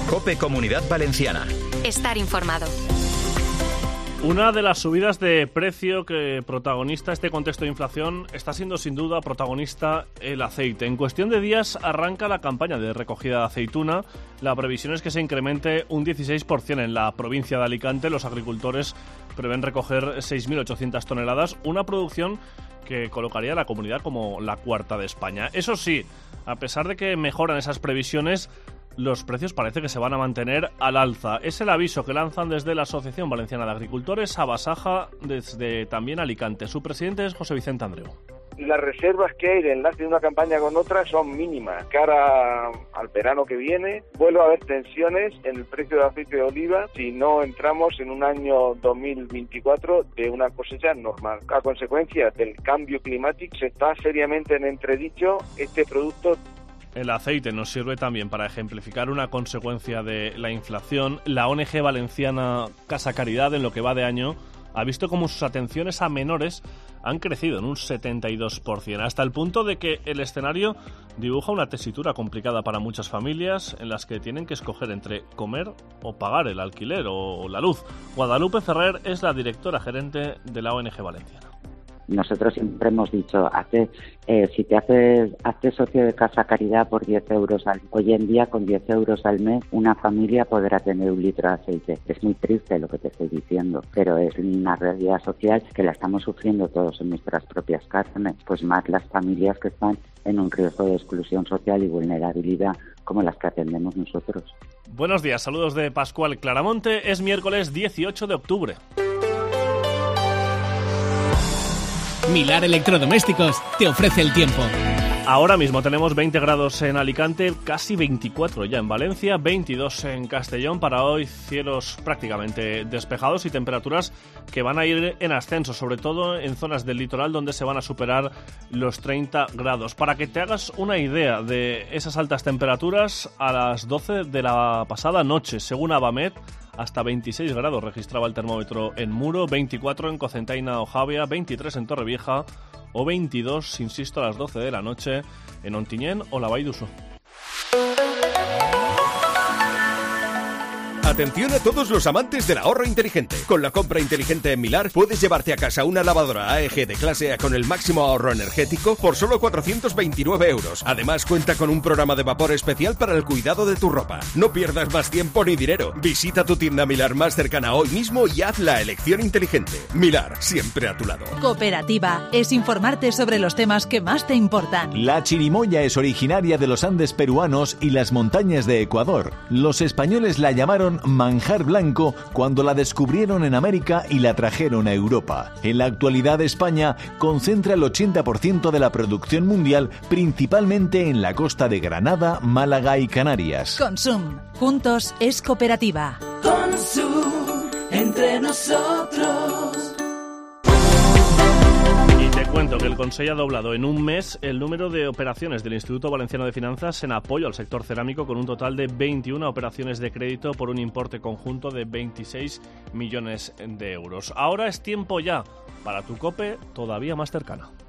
COPE Comunidad Valenciana. Estar informado. Una de las subidas de precio que protagoniza este contexto de inflación está siendo sin duda protagonista el aceite. En cuestión de días arranca la campaña de recogida de aceituna. La previsión es que se incremente un 16% en la provincia de Alicante. Los agricultores prevén recoger 6.800 toneladas, una producción que colocaría a la comunidad como la cuarta de España. Eso sí, a pesar de que mejoran esas previsiones, los precios parece que se van a mantener al alza. Es el aviso que lanzan desde la Asociación Valenciana de Agricultores a Basaja, desde también Alicante. Su presidente es José Vicente Andreu. Las reservas que hay de enlace de una campaña con otra son mínimas. Cara al verano que viene, vuelve a haber tensiones en el precio del aceite de oliva si no entramos en un año 2024 de una cosecha normal. A consecuencia del cambio climático se está seriamente en entredicho este producto. El aceite nos sirve también para ejemplificar una consecuencia de la inflación. La ONG valenciana Casa Caridad, en lo que va de año, ha visto cómo sus atenciones a menores han crecido en un 72%, hasta el punto de que el escenario dibuja una tesitura complicada para muchas familias en las que tienen que escoger entre comer o pagar el alquiler o la luz. Guadalupe Ferrer es la directora gerente de la ONG valenciana. Nosotros siempre hemos dicho, si te haces socio de Casa Caridad por 10 euros al mes. Hoy en día, con 10 euros al mes, una familia podrá tener un litro de aceite. Es muy triste lo que te estoy diciendo, pero es una realidad social que la estamos sufriendo todos en nuestras propias carnes, pues más las familias que están en un riesgo de exclusión social y vulnerabilidad como las que atendemos nosotros. Buenos días, saludos de Pascual Claramonte. Es miércoles 18 de octubre. Milar Electrodomésticos te ofrece el tiempo. Ahora mismo tenemos 20 grados en Alicante, casi 24 ya en Valencia, 22 en Castellón. Para hoy cielos prácticamente despejados y temperaturas que van a ir en ascenso, sobre todo en zonas del litoral donde se van a superar los 30 grados. Para que te hagas una idea de esas altas temperaturas, a las 12 de la pasada noche, según Abamet, hasta 26 grados registraba el termómetro en Muro, 24 en Cocentaina o Javia, 23 en Torrevieja o 22, insisto, a las 12 de la noche en Ontinyent o la Vall d'Uso. Atención a todos los amantes del ahorro inteligente. Con la compra inteligente en Milar puedes llevarte a casa una lavadora AEG de clase A con el máximo ahorro energético por solo 429 euros. Además cuenta con un programa de vapor especial para el cuidado de tu ropa. No pierdas más tiempo ni dinero. Visita tu tienda Milar más cercana hoy mismo y haz la elección inteligente. Milar, siempre a tu lado. Cooperativa es informarte sobre los temas que más te importan. La chirimoya es originaria de los Andes peruanos y las montañas de Ecuador. Los españoles la llamaron manjar blanco cuando la descubrieron en América y la trajeron a Europa. En la actualidad España concentra el 80% de la producción mundial, principalmente en la costa de Granada, Málaga y Canarias. Consum, juntos es cooperativa. Consum, entre nosotros. Te cuento que el Consell ha doblado en un mes el número de operaciones del Instituto Valenciano de Finanzas en apoyo al sector cerámico, con un total de 21 operaciones de crédito por un importe conjunto de 26 millones de euros. Ahora es tiempo ya para tu COPE todavía más cercana.